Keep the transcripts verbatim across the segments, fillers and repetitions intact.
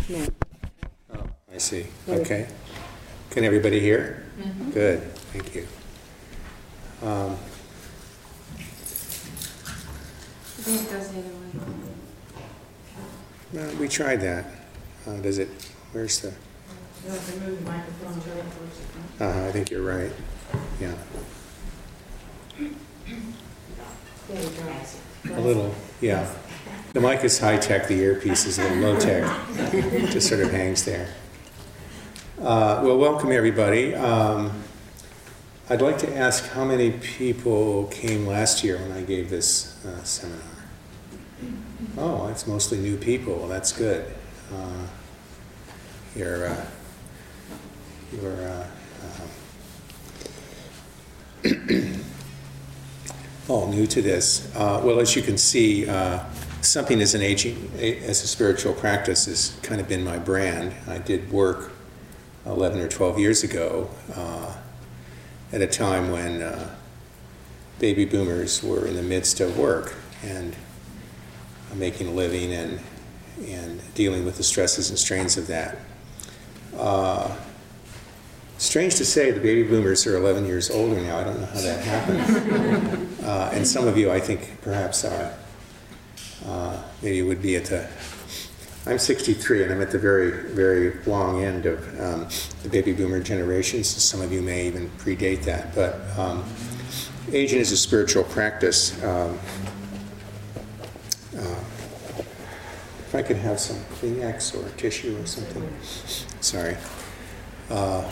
No. Oh, I see. Okay. Can everybody hear? Mm-hmm. Good. Thank you. Um, I think it does either way. well, we tried that. Uh, does it? Where's the? You have to move the microphone to it towards the front. Uh, I think you're right. Yeah. There you go. A little. Yeah. The mic is high tech. The earpiece is a little low tech. It just sort of hangs there. Uh, well, welcome everybody. Um, I'd like to ask how many people came last year when I gave this uh, seminar. Oh, it's mostly new people. Well, that's good. Uh, you're uh, you're uh, uh, all new to this. Uh, well, as you can see, uh, something as an aging as a spiritual practice has kind of been my brand. I did work eleven or twelve years ago uh, at a time when uh, baby boomers were in the midst of work and making a living and and dealing with the stresses and strains of that. Uh, strange to say, the baby boomers are eleven years older now. I don't know how that happened. uh, and some of you, I think, perhaps are. Uh, maybe would be at the. I'm sixty-three, and I'm at the very, very long end of um, the baby boomer generation. So some of you may even predate that. But um, aging is a spiritual practice. Um, uh, if I could have some Kleenex or tissue or something. Sorry. Uh,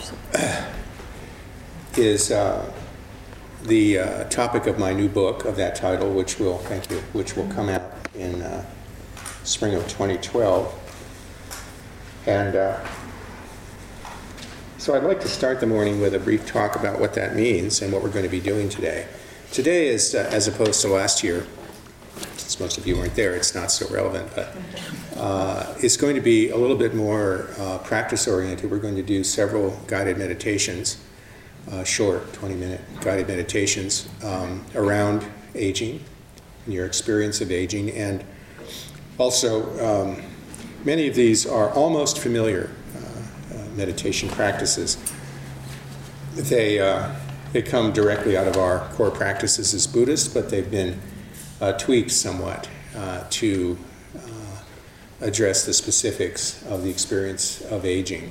is uh, the uh, topic of my new book of that title, which will, thank you, which will come out in uh, spring of twenty twelve. And uh, so I'd like to start the morning with a brief talk about what that means and what we're going to be doing today. Today is, uh, as opposed to last year, since most of you weren't there, it's not so relevant, but uh, it's going to be a little bit more uh, practice-oriented. We're going to do several guided meditations, uh, short twenty-minute guided meditations um, around aging and your experience of aging. And also, um, many of these are almost familiar uh, uh, meditation practices. They, uh, they come directly out of our core practices as Buddhists, but they've been uh, tweaked somewhat uh, to uh, address the specifics of the experience of aging.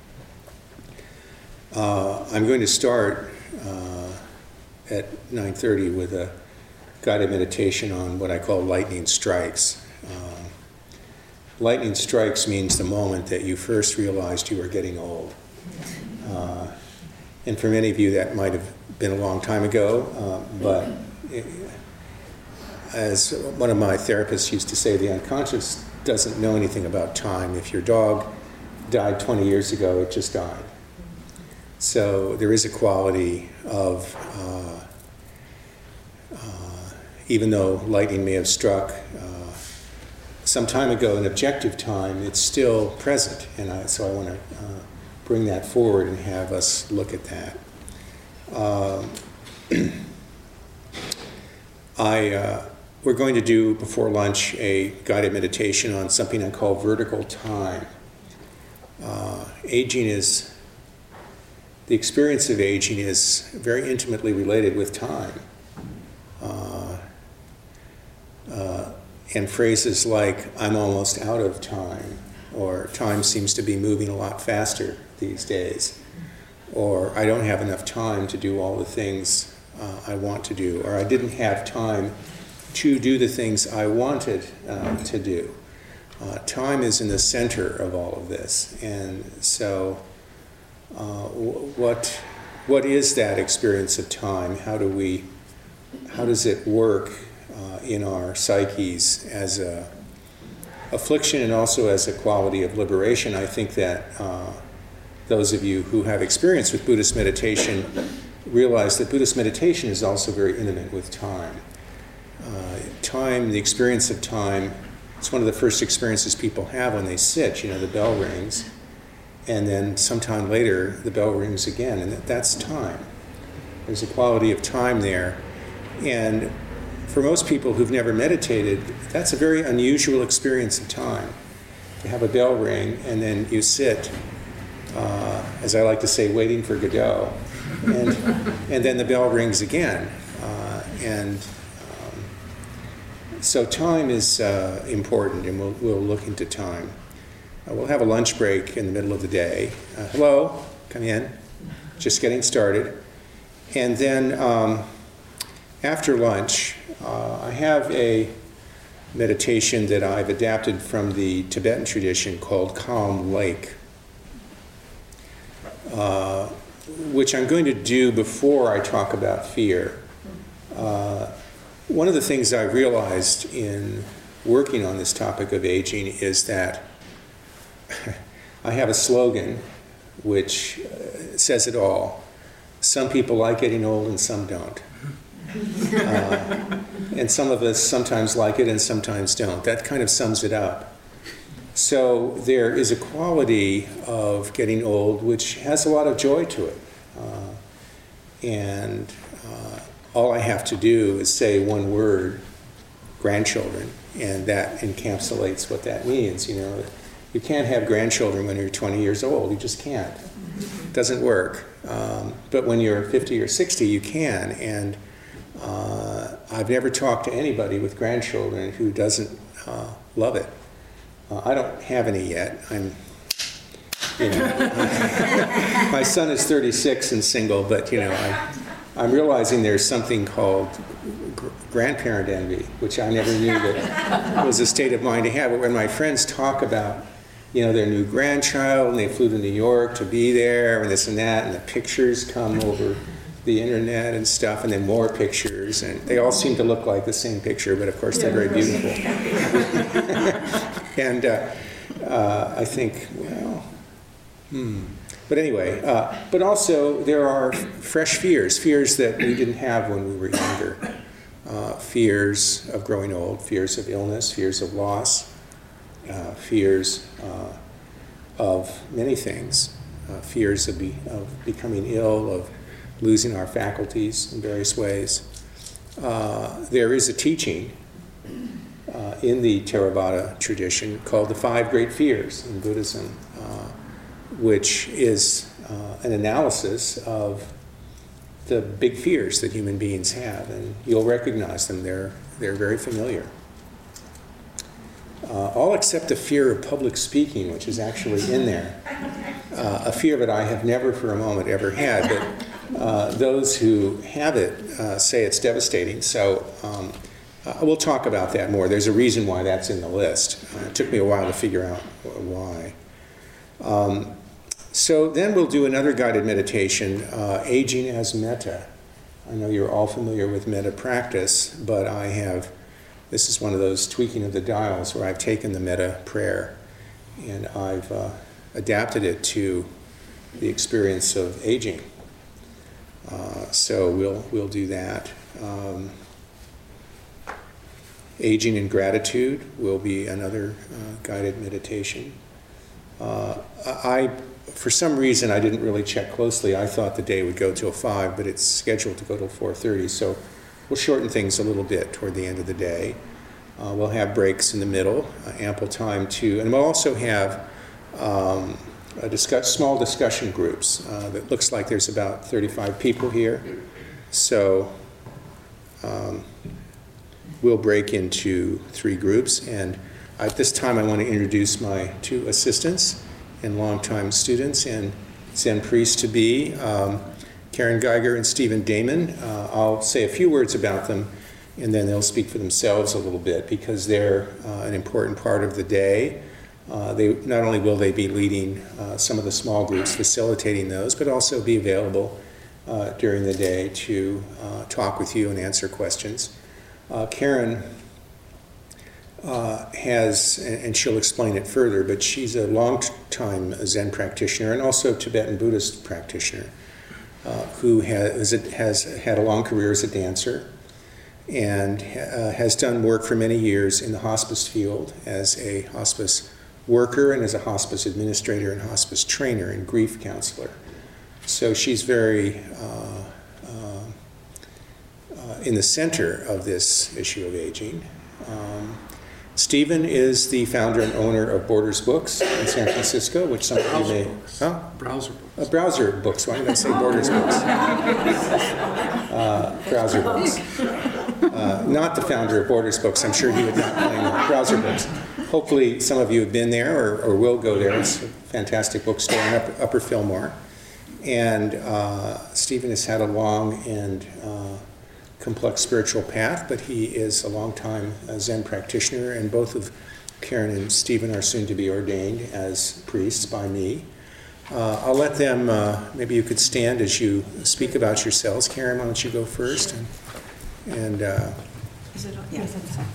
Uh, I'm going to start uh, at nine thirty with a guided meditation on what I call lightning strikes. Um, lightning strikes means the moment that you first realized you were getting old. Uh, and for many of you that might have been a long time ago, uh, but it, as one of my therapists used to say, the unconscious doesn't know anything about time. If your dog died twenty years ago, it just died. So there is a quality of uh, uh, even though lightning may have struck uh, some time ago in objective time, it's still present. And I, so I want to uh, bring that forward and have us look at that. Uh, I, uh, we're going to do, before lunch, a guided meditation on something I call vertical time. Uh, aging is, the experience of aging is very intimately related with time. Uh, Uh, and phrases like, I'm almost out of time, or time seems to be moving a lot faster these days, or I don't have enough time to do all the things uh, I want to do, or I didn't have time to do the things I wanted uh, to do. Uh, time is in the center of all of this, and so uh, w- what what is that experience of time? How do we, how does it work Uh, in our psyches as a affliction and also as a quality of liberation? I think that uh, those of you who have experience with Buddhist meditation realize that Buddhist meditation is also very intimate with time. Uh, time, the experience of time, it's one of the first experiences people have when they sit. You know, the bell rings, and then sometime later the bell rings again, and that, that's time. There's a quality of time there. And for most people who've never meditated, that's a very unusual experience of time. you have a bell ring, and then you sit, uh, as I like to say, waiting for Godot, and, and then the bell rings again. Uh, and um, so time is uh, important, and we'll, we'll look into time. Uh, we'll have a lunch break in the middle of the day. Uh, hello, come in. Just getting started. And then um, after lunch, uh, I have a meditation that I've adapted from the Tibetan tradition called Calm Lake, uh, which I'm going to do before I talk about fear. Uh, one of the things I realized in working on this topic of aging is that I have a slogan which uh, says it all. Some people like getting old and some don't. Uh, and some of us sometimes like it and sometimes don't. That kind of sums it up. So there is a quality of getting old which has a lot of joy to it. Uh, and uh, all I have to do is say one word, grandchildren, and that encapsulates what that means. You know, you can't have grandchildren when you're twenty years old. You just can't. It doesn't work. Um, but when you're fifty or sixty, you can. And uh, I've never talked to anybody with grandchildren who doesn't uh, love it. Uh, I don't have any yet. I'm, you know, my son is thirty-six and single, but you know, I, I'm realizing there's something called gr grandparent envy, which I never knew that was a state of mind to have. But when my friends talk about, you know, their new grandchild, and they flew to New York to be there, and this and that, and the pictures come over the internet and stuff, and then more pictures, and they all seem to look like the same picture, but of course they're very beautiful. And uh, uh, I think, well, hmm. But anyway, uh, but also there are fresh fears, fears that we didn't have when we were younger. Uh, fears of growing old, fears of illness, fears of loss, uh, fears uh, of many things, uh, fears of, be, of becoming ill, of losing our faculties in various ways. Uh, there is a teaching uh, in the Theravada tradition called the Five Great Fears in Buddhism, uh, which is uh, an analysis of the big fears that human beings have, and you'll recognize them. They're, they're very familiar. Uh, all except the fear of public speaking, which is actually in there. Uh, a fear that I have never for a moment ever had, but uh, those who have it uh, say it's devastating. So um, uh, we'll talk about that more. There's a reason why that's in the list. Uh, it took me a while to figure out why. Um, so then we'll do another guided meditation, uh, Aging as Metta. I know you're all familiar with metta practice, but I have, this is one of those tweaking of the dials where I've taken the metta prayer and I've uh, adapted it to the experience of aging. Uh, so we'll, we'll do that. Um, Aging in Gratitude will be another uh, guided meditation. Uh, I, for some reason, I didn't really check closely. I thought the day would go till five, but it's scheduled to go till four thirty. So we'll shorten things a little bit toward the end of the day. Uh, we'll have breaks in the middle, uh, ample time to, and we'll also have um, a discuss, small discussion groups. Uh, that looks like there's about thirty-five people here. So um, we'll break into three groups, and at this time I want to introduce my two assistants and longtime students and Zen priest to be, um, Karen Geiger and Stephen Damon. Uh, I'll say a few words about them, and then they'll speak for themselves a little bit because they're uh, an important part of the day. Uh, they, not only will they be leading uh, some of the small groups, facilitating those, but also be available uh, during the day to uh, talk with you and answer questions. Uh, Karen uh, has, and she'll explain it further, but she's a long-time Zen practitioner and also Tibetan Buddhist practitioner uh, who has, has had a long career as a dancer and uh, has done work for many years in the hospice field as a hospice worker and as a hospice administrator and hospice trainer and grief counselor. So she's very uh, uh, uh, in the center of this issue of aging. Um, Stephen is the founder and owner of Borders Books in San Francisco, which some of you Browser may... books. Huh? Browser Uh, books. browser books. Why did I say Borders Books? Uh, browser books. Uh, not the founder of Borders Books. I'm sure he would not claim that. Browser Books. Hopefully some of you have been there or, or will go there. It's a fantastic bookstore in Upper, Upper Fillmore. And uh, Stephen has had a long and uh, complex spiritual path, but he is a long-time uh, Zen practitioner, and both of Karen and Stephen are soon to be ordained as priests by me. Uh, I'll let them, uh, maybe you could stand as you speak about yourselves. Karen, why don't you go first? And, and uh, Is it, yes, it's on.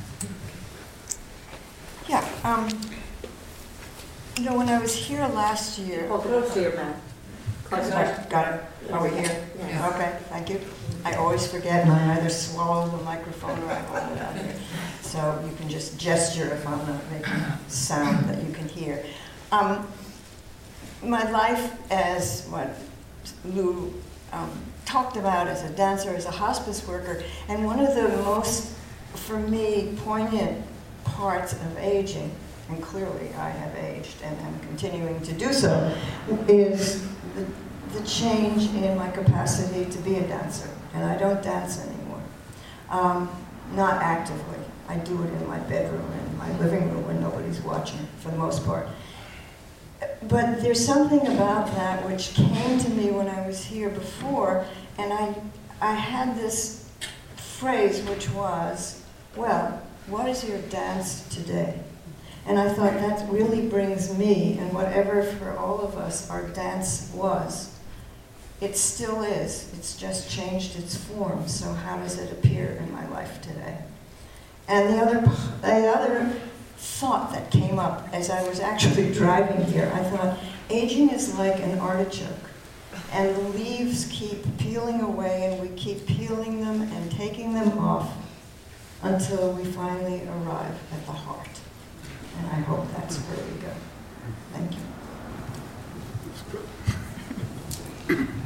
Yeah, um, you know, when I was here last year. Oh, close to your mouth. Close enough. Got it, over here? Yeah. Okay, thank you. I always forget, and I either swallow the microphone or I hold it out here. So you can just gesture if I'm not making sound that you can hear. Um, my life as what Lou um, talked about as a dancer, as a hospice worker, and one of the most, for me, poignant parts of aging, and clearly I have aged and am continuing to do so, is the, the change in my capacity to be a dancer. And I don't dance anymore. Um, not actively. I do it in my bedroom, in my living room when nobody's watching, for the most part. But there's something about that which came to me when I was here before, and I, I had this phrase which was, well, what is your dance today? And I thought that really brings me, and whatever for all of us our dance was, it still is. It's just changed its form. So how does it appear in my life today? And the other, the other thought that came up as I was actually driving here, I thought, aging is like an artichoke. And the leaves keep peeling away, and we keep peeling them and taking them off until we finally arrive at the heart. And I hope that's where we go. Thank you. That's good.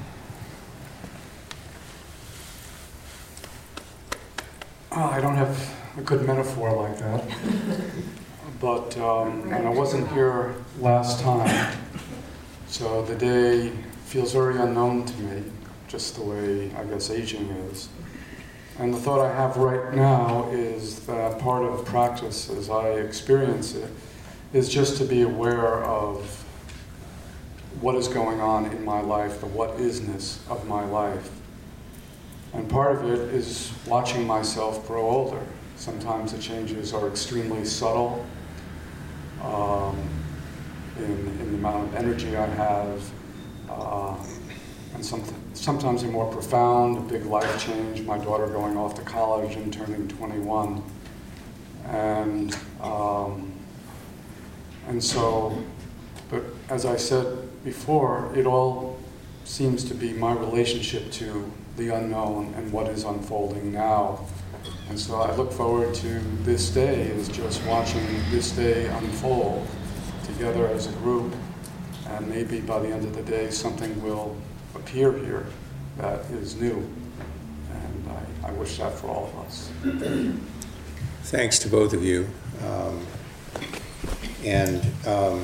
Uh, I don't have a good metaphor like that. But, um, and I wasn't here last time, so the day feels very unknown to me, just the way, I guess, aging is. And the thought I have right now is that part of practice, as I experience it, is just to be aware of what is going on in my life, the what-isness of my life. And part of it is watching myself grow older. Sometimes the changes are extremely subtle um, in, in the amount of energy I have, uh, and some, sometimes they're more profound, a big life change, my daughter going off to college and turning twenty-one. And, um, and so, but as I said before, it all seems to be my relationship to the unknown and what is unfolding now. And so I look forward to this day as just watching this day unfold together as a group, and maybe by the end of the day something will appear here that is new. And I, I wish that for all of us. thanks to both of you. Um, and um,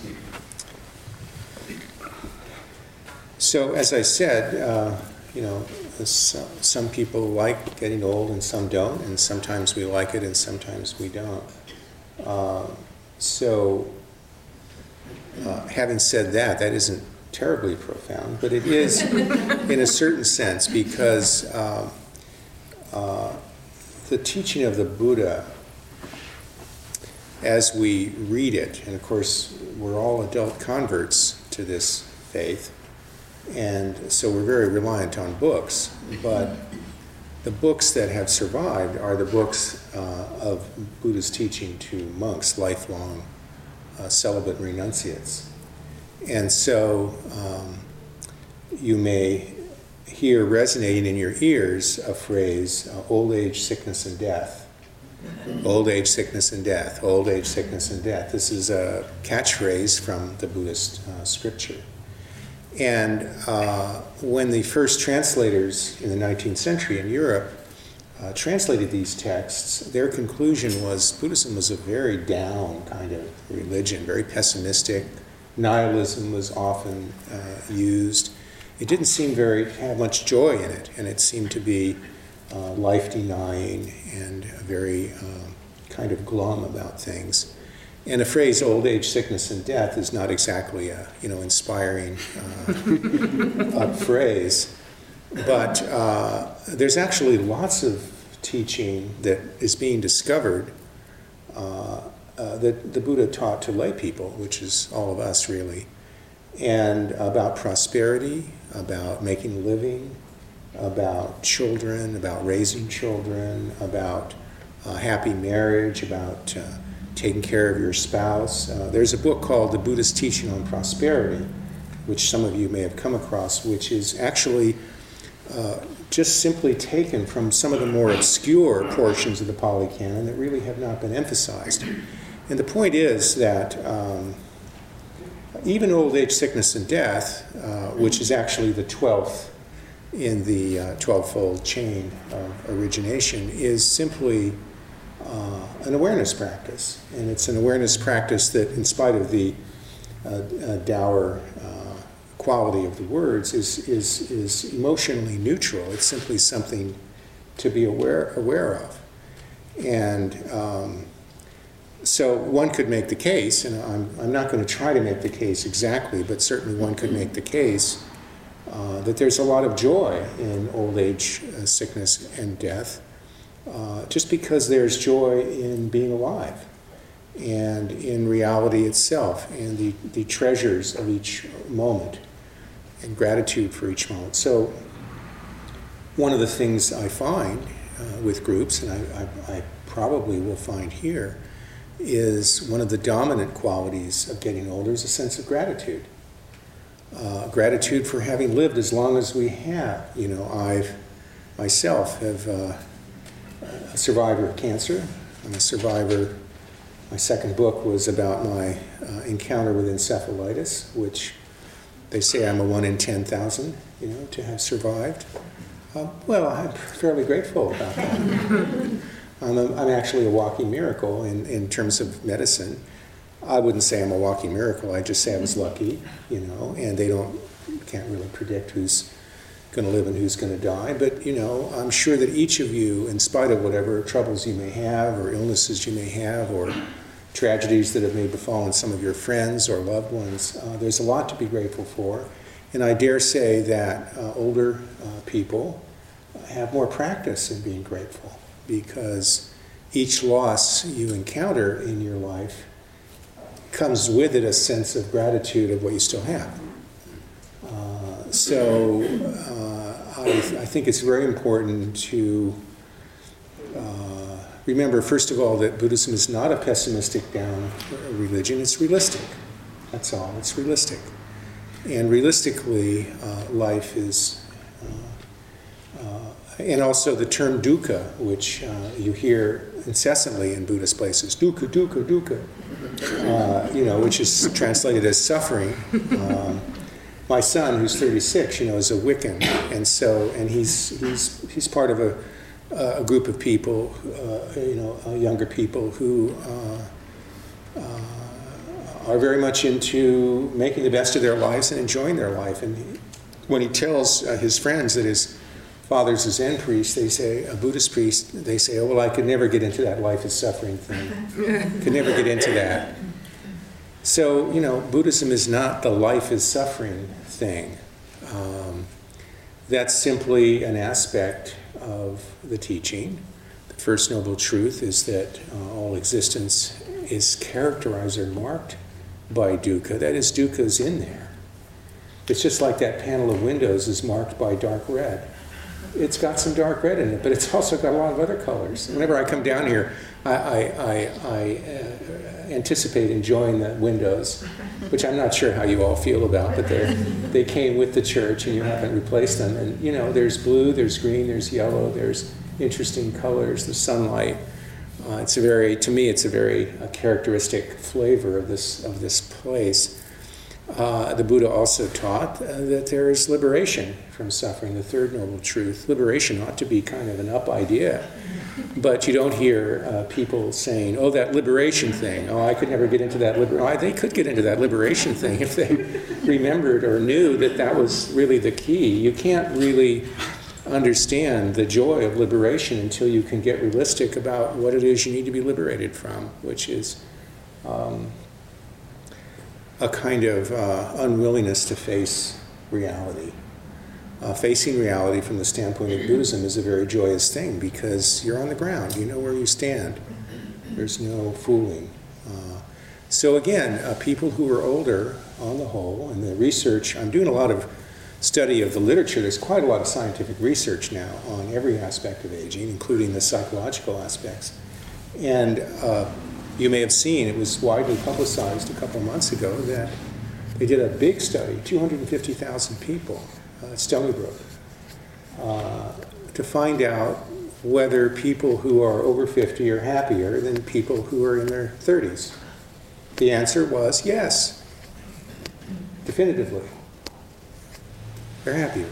so, as I said, uh, you know, some people like getting old and some don't, and sometimes we like it and sometimes we don't. Uh, so, uh, having said that, that isn't terribly profound, but it is in a certain sense, because uh, uh, the teaching of the Buddha, as we read it, and of course we're all adult converts to this faith, and so we're very reliant on books, but the books that have survived are the books uh, of Buddha's teaching to monks, lifelong uh, celibate renunciates. And so um, you may hear resonating in your ears a phrase, uh, old age, sickness, and death. Old age, sickness, and death. Old age, sickness, and death. This is a catchphrase from the Buddhist uh, scripture. And uh, when the first translators in the nineteenth century in Europe uh, translated these texts, their conclusion was Buddhism was a very down kind of religion, very pessimistic. Nihilism was often uh, used. It didn't seem very have much joy in it, and it seemed to be uh, life-denying and very um, kind of glum about things. And the phrase "old age, sickness, and death" is not exactly a you know inspiring uh, a phrase, but uh, there's actually lots of teaching that is being discovered uh, uh, that the Buddha taught to lay people, which is all of us really, and about prosperity, about making a living, about children, about raising children, about uh, happy marriage, about uh, taking care of your spouse. Uh, there's a book called The Buddhist Teaching on Prosperity, which some of you may have come across, which is actually uh, just simply taken from some of the more obscure portions of the Pali Canon that really have not been emphasized. And the point is that um, even old age, sickness, and death, uh, which is actually the twelfth in the uh, twelve-fold chain of origination, is simply uh, an awareness practice. And it's an awareness practice that, in spite of the uh, uh, dour uh, quality of the words, is, is, is emotionally neutral. It's simply something to be aware, aware of. And um, so one could make the case, and I'm, I'm not going to try to make the case exactly, but certainly one could make the case uh, that there's a lot of joy in old age, uh, sickness, and death, uh, just because there's joy in being alive and in reality itself and the, the treasures of each moment and gratitude for each moment. So one of the things I find uh, with groups, and I, I, I probably will find here, is one of the dominant qualities of getting older is a sense of gratitude. Uh, gratitude for having lived as long as we have. You know, I've myself have uh, a survivor of cancer. I'm a survivor. My second book was about my uh, encounter with encephalitis, which they say I'm a one in ten thousand, you know, to have survived. Uh, well, I'm fairly grateful about that. I'm, a, I'm actually a walking miracle in, in terms of medicine. I wouldn't say I'm a walking miracle. I just say I was lucky, you know, and they don't, can't really predict who's going to live and who's going to die. But, you know, I'm sure that each of you, in spite of whatever troubles you may have or illnesses you may have or tragedies that have maybe befallen some of your friends or loved ones, uh, there's a lot to be grateful for. And I dare say that uh, older uh, people have more practice in being grateful, because each loss you encounter in your life comes with it a sense of gratitude of what you still have. Uh, so uh, I, I think it's very important to uh, remember, first of all, that Buddhism is not a pessimistic down religion. It's realistic. That's all. It's realistic. And realistically, uh, life is... Uh, uh, and also the term dukkha, which uh, you hear incessantly in Buddhist places, dukkha, dukkha, dukkha, uh, you know, which is translated as suffering. Um, my son, who's thirty-six, you know, is a Wiccan, and so, and he's he's he's part of a a group of people, uh, you know, uh, younger people who uh, uh, are very much into making the best of their lives and enjoying their life. And he, when he tells uh, his friends that his father's a Zen priest, they say, a Buddhist priest, they say, oh, well, I could never get into that life is suffering thing. Could never get into that. So, you know, Buddhism is not the life is suffering thing. Um, that's simply an aspect of the teaching. The first noble truth is that uh, all existence is characterized or marked by dukkha. That is, dukkha is in there. It's just like that panel of windows is marked by dark red. It's got some dark red in it, but it's also got a lot of other colors. Whenever I come down here, I, I, I, I uh, anticipate enjoying the windows, which I'm not sure how you all feel about, but they they came with the church and you haven't replaced them. And, you know, there's blue, there's green, there's yellow, there's interesting colors, the sunlight. Uh, it's a very, to me, it's a very uh, characteristic flavor of this of this place. Uh, the Buddha also taught uh, that there is liberation from suffering, the third noble truth. Liberation ought to be kind of an up idea, but you don't hear uh, people saying, oh, that liberation thing, oh, I could never get into that liberation. Oh, they could get into that liberation thing if they remembered or knew that that was really the key. You can't really understand the joy of liberation until you can get realistic about what it is you need to be liberated from, which is um, a kind of uh, unwillingness to face reality. Uh, facing reality from the standpoint of Buddhism is a very joyous thing because you're on the ground, you know where you stand. There's no fooling. Uh, so again, uh, people who are older on the whole, and the research, I'm doing a lot of study of the literature. There's quite a lot of scientific research now on every aspect of aging, including the psychological aspects. And uh, you may have seen, it was widely publicized a couple months ago, that they did a big study, two hundred fifty thousand people uh, at Stony Brook, uh, to find out whether people who are over fifty are happier than people who are in their thirties. The answer was yes, definitively. They're happier.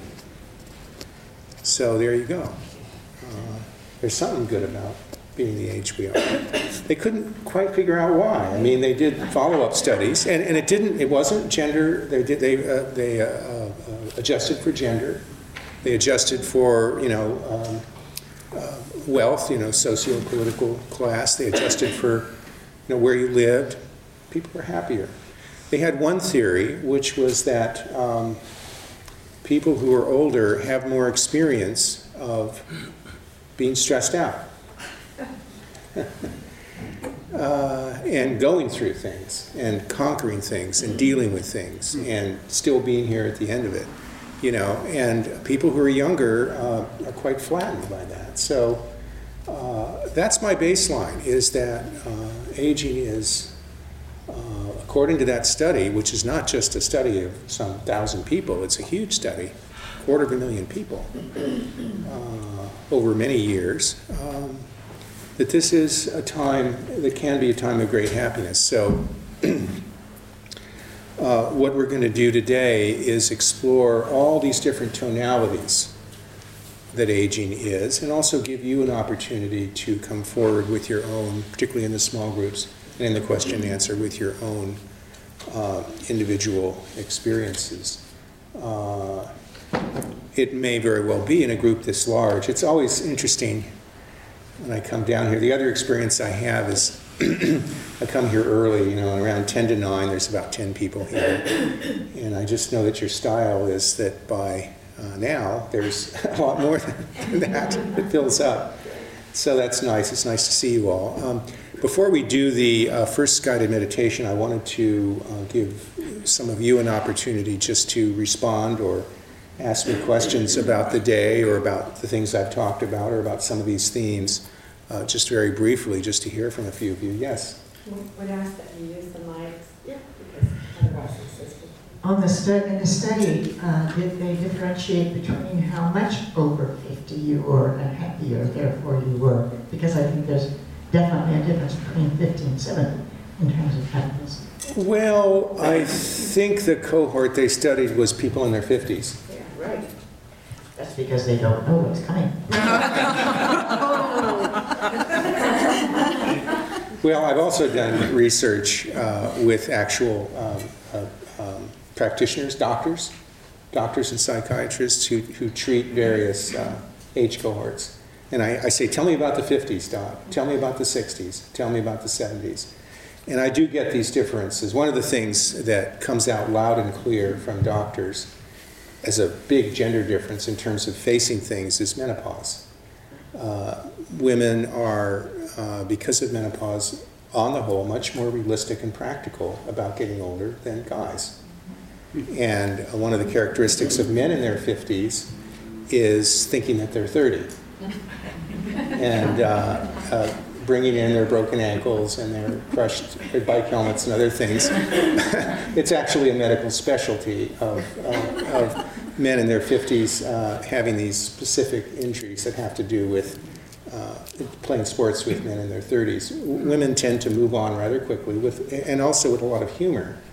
So there you go. Uh, there's something good about being the age we are. They couldn't quite figure out why. I mean, they did follow-up studies, and, and it didn't. It wasn't gender. They did. They uh, they uh, uh, adjusted for gender. They adjusted for you know um, uh, wealth, you know, socio-political class. They adjusted for you know where you lived. People were happier. They had one theory, which was that um, people who are older have more experience of being stressed out. uh, and going through things and conquering things and dealing with things and still being here at the end of it, you know, and people who are younger uh, are quite flattened by that. So uh, that's my baseline, is that uh, aging is, uh, according to that study, which is not just a study of some thousand people, it's a huge study, quarter of a million people uh, over many years, um, that this is a time that can be a time of great happiness. So uh, what we're going to do today is explore all these different tonalities that aging is, and also give you an opportunity to come forward with your own, particularly in the small groups and in the question and answer, with your own uh, individual experiences. Uh, it may very well be in a group this large. It's always interesting when I come down here. The other experience I have is I come here early, you know, around ten to nine, there's about ten people here. And I just know that your style is that by uh, now, there's a lot more than that. It fills up. So that's nice. It's nice to see you all. Um, before we do the uh, first guided meditation, I wanted to uh, give some of you an opportunity just to respond or ask me questions about the day or about the things I've talked about or about some of these themes, uh, just very briefly, just to hear from a few of you. Yes? Would ask that you use the mics, yeah, because otherwise it's just... On the stu- in the study, uh, did they differentiate between how much over fifty you were and happier, therefore you were? Because I think there's definitely a difference between fifty and seventy in terms of happiness. Well, I think the cohort they studied was people in their fifties. Yeah, right. That's because they don't know what's coming. Well, I've also done research uh, with actual um, uh, um, practitioners, doctors, doctors and psychiatrists who, who treat various uh, age cohorts. And I, I say, tell me about the fifties, doc. Tell me about the sixties. Tell me about the seventies. And I do get these differences. One of the things that comes out loud and clear from doctors as a big gender difference in terms of facing things is menopause. Uh, women are, uh, because of menopause, on the whole, much more realistic and practical about getting older than guys. And uh, one of the characteristics of men in their fifties is thinking that they're thirty. And uh, uh, bringing in their broken ankles and their crushed their bike helmets and other things. It's actually a medical specialty of, uh, of men in their fifties uh, having these specific injuries that have to do with uh, playing sports with men in their thirties. Women tend to move on rather quickly, with, and also with a lot of humor.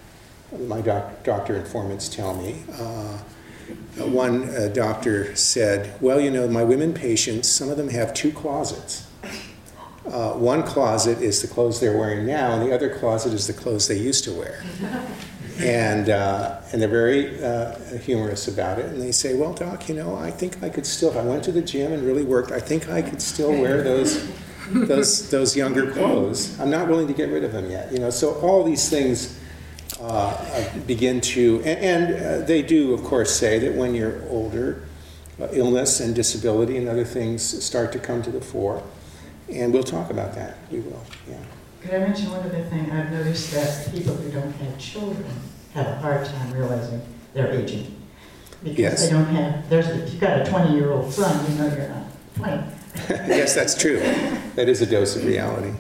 my doc, doctor informants tell me. Uh, one uh, doctor said, well, you know, my women patients, some of them have two closets. Uh, one closet is the clothes they're wearing now, and the other closet is the clothes they used to wear. And, uh, and they're very uh, humorous about it. And they say, well, doc, you know, I think I could still, if I went to the gym and really worked, I think I could still wear those, those, those younger clothes. I'm not willing to get rid of them yet. You know, so all these things uh, begin to, and, and uh, they do, of course, say that when you're older, uh, illness and disability and other things start to come to the fore. And we'll talk about that. We will, yeah. Could I mention one other thing? I've noticed that people who don't have children have a hard time realizing they're aging. Because Yes. they don't have, there's, if you've got a twenty-year-old son, you know you're not twenty. Yes, that's true. That is a dose of reality.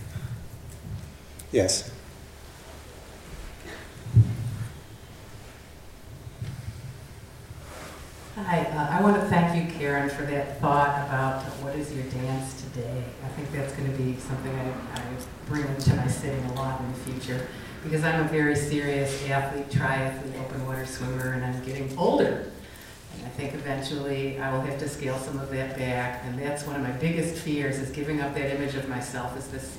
Yes. Hi, uh, I want to thank you, Karen, for that thought about uh, what is your dance today. I think that's going to be something I, I bring into my sitting a lot in the future, because I'm a very serious athlete, triathlete, open water swimmer, and I'm getting older. And I think eventually I will have to scale some of that back, and that's one of my biggest fears, is giving up that image of myself as this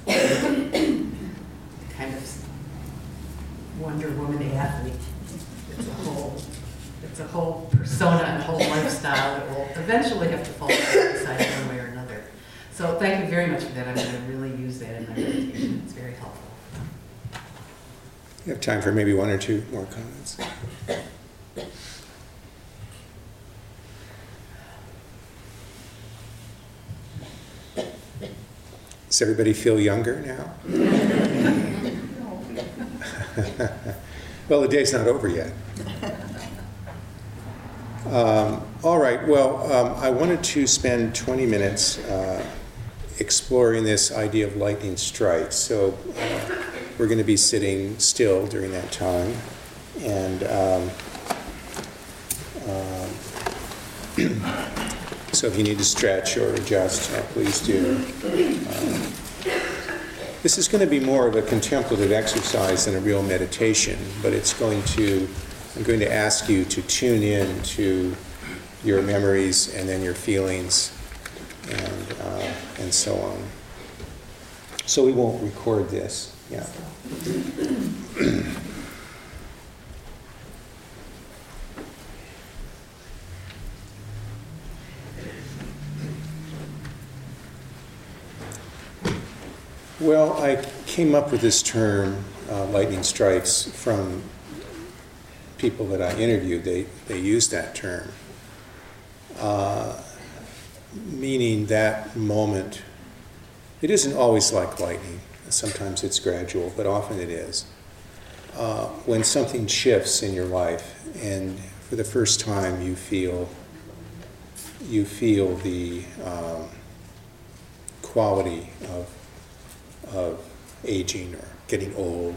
kind of Wonder Woman athlete. It's a whole It's a whole persona and a whole lifestyle that will eventually have to fall aside one way or another. So thank you very much for that. I'm going to really use that in my meditation. It's very helpful. You have time for maybe one or two more comments. Does everybody feel younger now? Well, the day's not over yet. Um, all right, well, um, I wanted to spend twenty minutes uh, exploring this idea of lightning strikes. So uh, we're going to be sitting still during that time. And um, um, so if you need to stretch or adjust, uh, please do. Um, this is going to be more of a contemplative exercise than a real meditation, but it's going to I'm going to ask you to tune in to your memories and then your feelings and, uh, and so on. So we won't record this. Yeah. Well, I came up with this term, uh, lightning strikes, from people that I interviewed. They, they use that term, uh, meaning that moment. It isn't always like lightning. Sometimes it's gradual, but often it is. Uh, when something shifts in your life and for the first time you feel, you feel the um, quality of, of aging or getting old.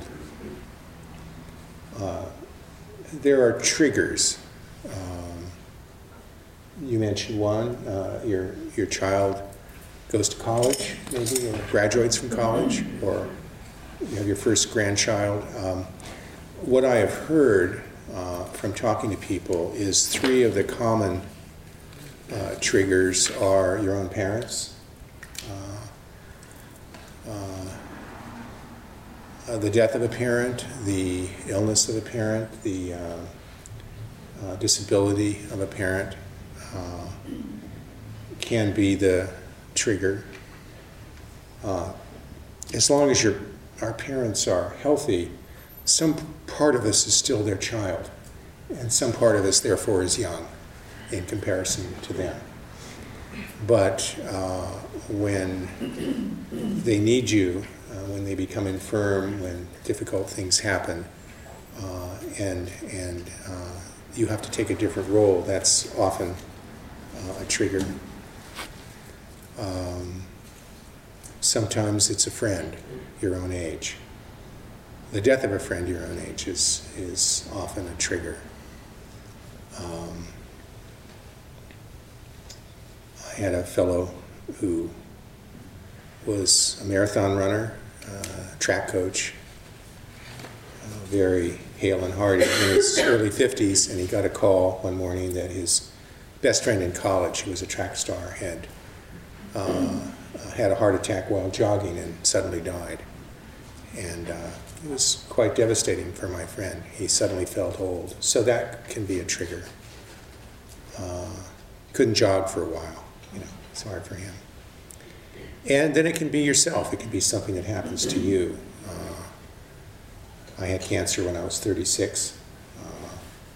Uh, There are triggers. Um, you mentioned one, uh, your, your child goes to college, maybe, or graduates from college, or you have your first grandchild. Um, what I have heard uh, from talking to people is three of the common uh, triggers are your own parents, uh, uh, Uh, the death of a parent, the illness of a parent, the uh, uh, disability of a parent uh, can be the trigger. Uh, as long as your, our parents are healthy, some part of us is still their child, and some part of us, therefore, is young in comparison to them. But uh, when they need you, Uh, when they become infirm, when difficult things happen, uh, and and uh, you have to take a different role, that's often uh, a trigger. Um, sometimes it's a friend your own age. The death of a friend your own age is, is often a trigger. Um, I had a fellow who was a marathon runner, uh, track coach, very hale and hearty in his early fifties, and he got a call one morning that his best friend in college, who was a track star, had uh, had a heart attack while jogging and suddenly died. And uh, it was quite devastating for my friend. He suddenly felt old. So that can be a trigger. Uh, couldn't jog for a while, you know, it's hard for him. And then it can be yourself. It can be something that happens to you. Uh, I had cancer when I was thirty-six. Uh,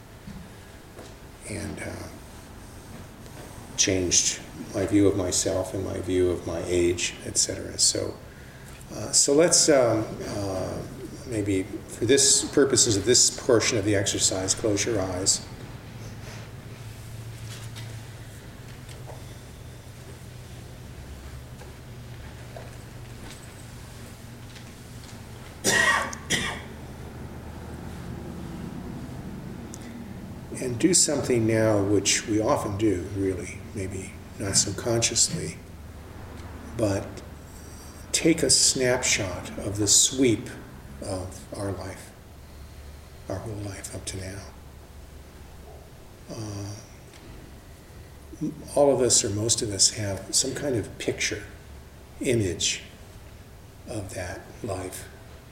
and uh, changed my view of myself and my view of my age, et cetera. So, uh, so let's um, uh, maybe, for this purposes of this portion of the exercise, close your eyes. And do something now which we often do, really, maybe not so consciously, but take a snapshot of the sweep of our life, our whole life up to now. Uh, all of us, or most of us, have some kind of picture, image of that life.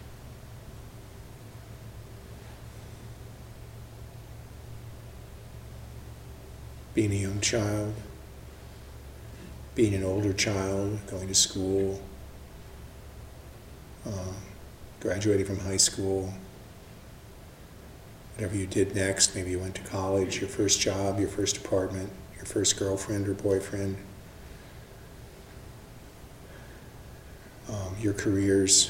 Being a young child, being an older child, going to school, uh, graduating from high school, whatever you did next. Maybe you went to college, your first job, your first apartment, your first girlfriend or boyfriend, um, your careers.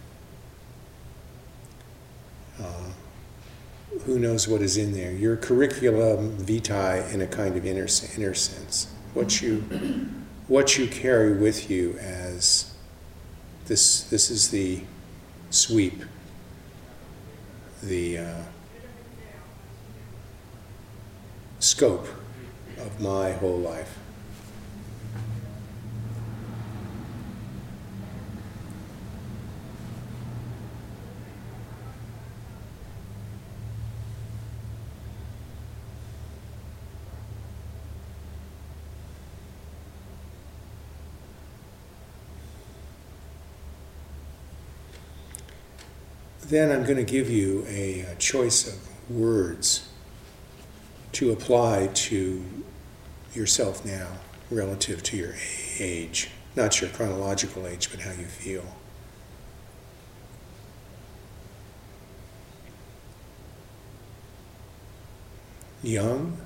Uh, who knows what is in there? Your curriculum vitae in a kind of inner, inner sense. What you, what you carry with you as this, this is the sweep, the uh, scope of my whole life. Then I'm going to give you a, a choice of words to apply to yourself now relative to your age. Not your chronological age, but how you feel. Young,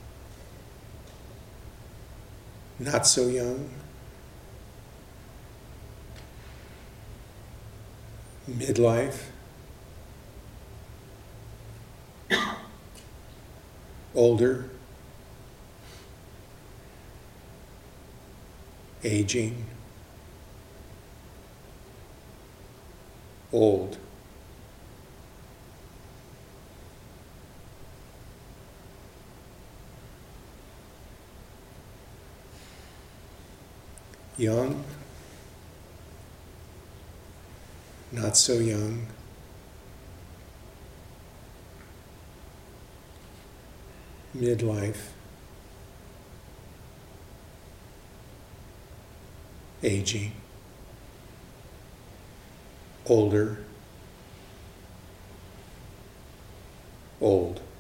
not so young, midlife, older, aging, old. Young, not so young, midlife, aging, older, old.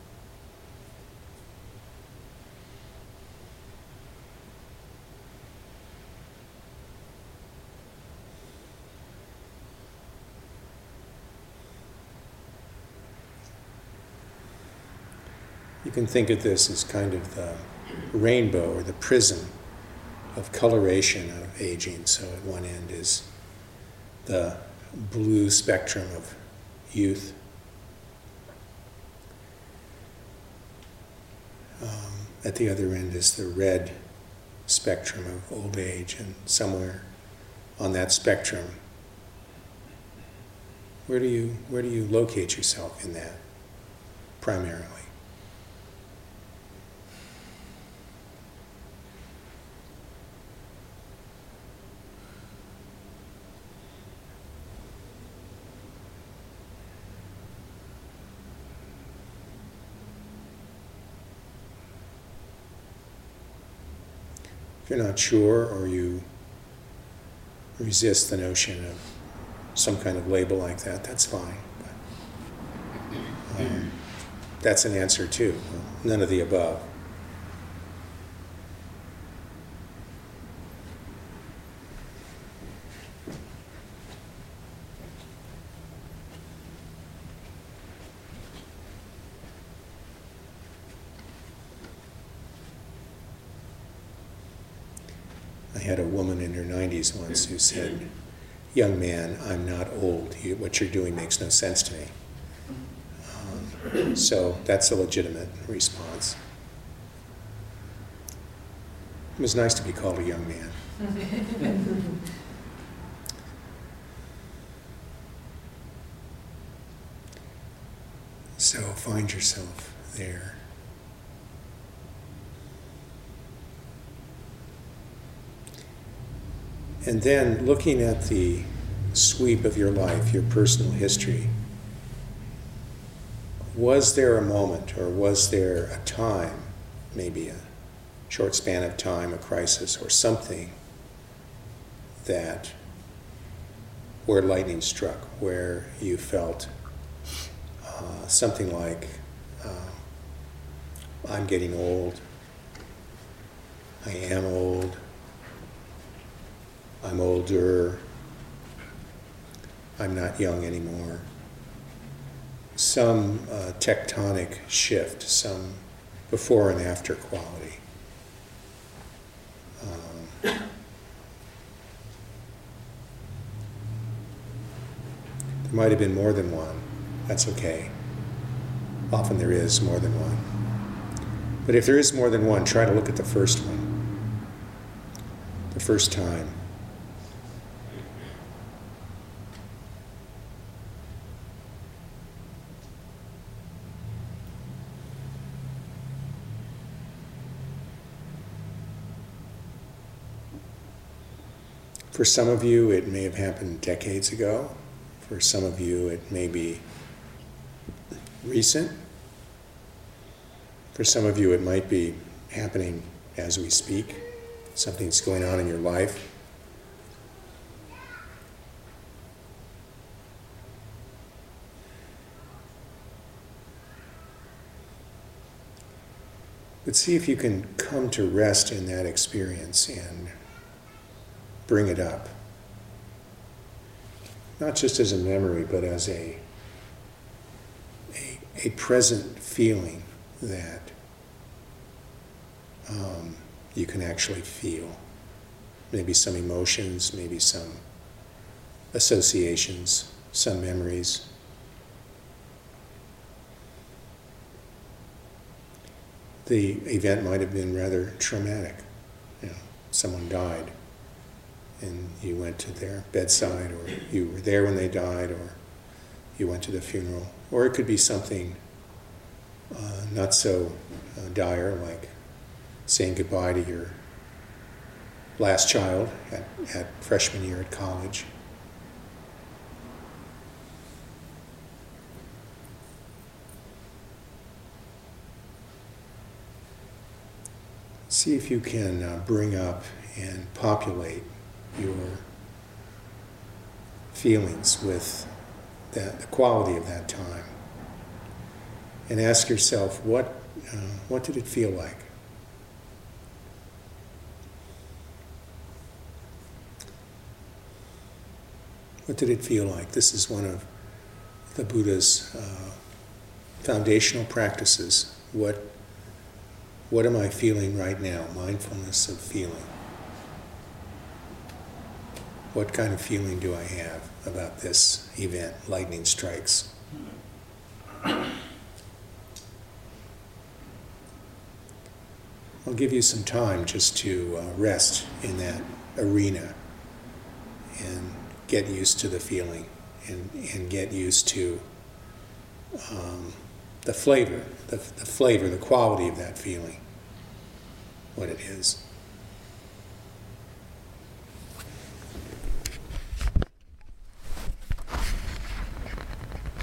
You can think of this as kind of the rainbow or the prism of coloration of aging. So at one end is the blue spectrum of youth. Um, at the other end is the red spectrum of old age, and somewhere on that spectrum, where do you where do you locate yourself in that primarily? if you're not sure or you resist the notion of some kind of label like that, that's fine. But, um, that's an answer too. None of the above. I had a woman in her nineties once who said, "Young man, I'm not old. You, what you're doing makes no sense to me." Um, so that's a legitimate response. It was nice to be called a young man. So find yourself there. And then looking at the sweep of your life, your personal history, was there a moment or was there a time, maybe a short span of time, a crisis or something that, where lightning struck, where you felt uh, something like, uh, I'm getting old, I am old, I'm older, I'm not young anymore. Some uh, tectonic shift, some before and after quality. Um, there might have been more than one. That's okay. Often there is more than one. But if there is more than one, try to look at the first one. The first time. For some of you, it may have happened decades ago. For some of you, it may be recent. For some of you, it might be happening as we speak. Something's going on in your life. But see if you can come to rest in that experience and bring it up. Not just as a memory, but as a, a, a present feeling that um, you can actually feel. Maybe some emotions, maybe some associations, some memories. The event might have been rather traumatic. You know, someone died, and you went to their bedside, or you were there when they died, or you went to the funeral. Or it could be something uh, not so uh, dire, like saying goodbye to your last child at, at freshman year at college. See if you can uh, bring up and populate your feelings with that, the quality of that time, and ask yourself, what uh, what did it feel like? What did it feel like? This is one of the Buddha's uh, foundational practices. What what am I feeling right now? Mindfulness of feeling. What kind of feeling do I have about this event, lightning strikes? I'll give you some time just to uh, rest in that arena and get used to the feeling and, and get used to um, the flavor, the, the flavor, the quality of that feeling, what it is.